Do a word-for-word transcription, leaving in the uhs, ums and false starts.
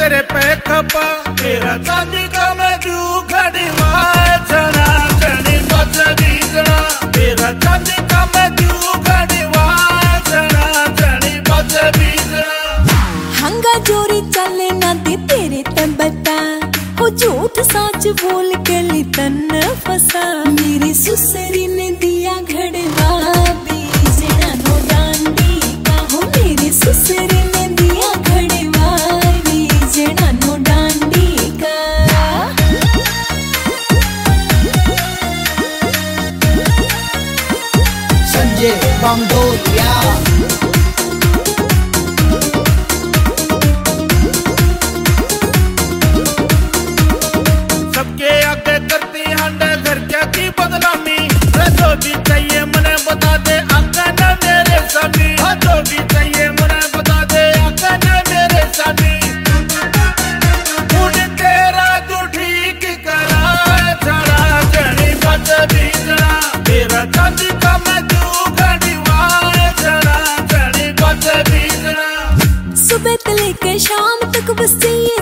तेरे पे खपा तेरा चांदी का मैं जू घड़ी वाए चना चनी बच बीजना तेरा चांदी का मैं जू घड़ी वाए चना चनी बच बीजना हंगा जोरी चले ना दे तेरे ते बता हो झूठ साच बोल के ली तन फसा मेरी सुसरी ने दिया घड़वा बीजना नो डांडी का हो मेरी सुसरी ने दिया घड़वा बीजना नो डांडी का संजय बांगोलिया सबके आगे करती हंडे घर क्या की बदनामी जो भी चाहिए मने बता दे आका न मेरे सामी जो भी चाहिए मने बता दे आका न मेरे सामी उड़ तेरा तू ठीक करा चढ़ा चढ़ी बच बीजना तेरा चांदी का मैं तू घड़ी वाए चढ़ा चढ़ी बच बीजना सुबह से लेकर शाम तक बस ये